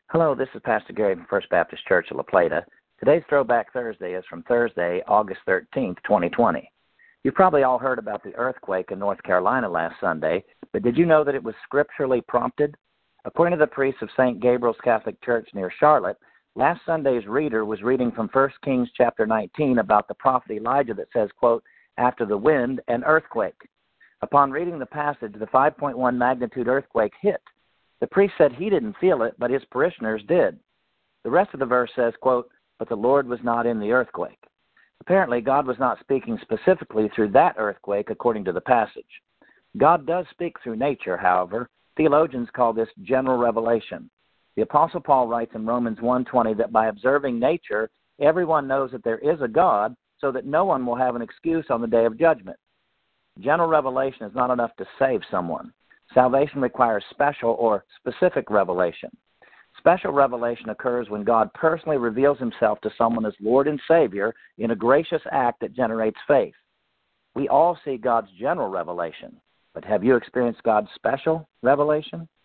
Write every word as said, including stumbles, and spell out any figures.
Hello, this is Pastor Gary from First Baptist Church of La Plata. Today's Throwback Thursday is from Thursday, August thirteenth, twenty twenty. You've probably all heard about the earthquake in North Carolina last Sunday, but did you know that it was scripturally prompted? According to the priests of Saint Gabriel's Catholic Church near Charlotte, last Sunday's reader was reading from First Kings chapter nineteen about the prophet Elijah that says, quote, after the wind, an earthquake. Upon reading the passage, the five point one magnitude earthquake hit. The priest said he didn't feel it, but his parishioners did. The rest of the verse says, quote, but the Lord was not in the earthquake. Apparently, God was not speaking specifically through that earthquake according to the passage. God does speak through nature, however. Theologians call this general revelation. The Apostle Paul writes in Romans one twenty that by observing nature, everyone knows that there is a God, so that no one will have an excuse on the day of judgment. General revelation is not enough to save someone. Salvation requires special or specific revelation. Special revelation occurs when God personally reveals himself to someone as Lord and Savior in a gracious act that generates faith. We all see God's general revelation, but have you experienced God's special revelation?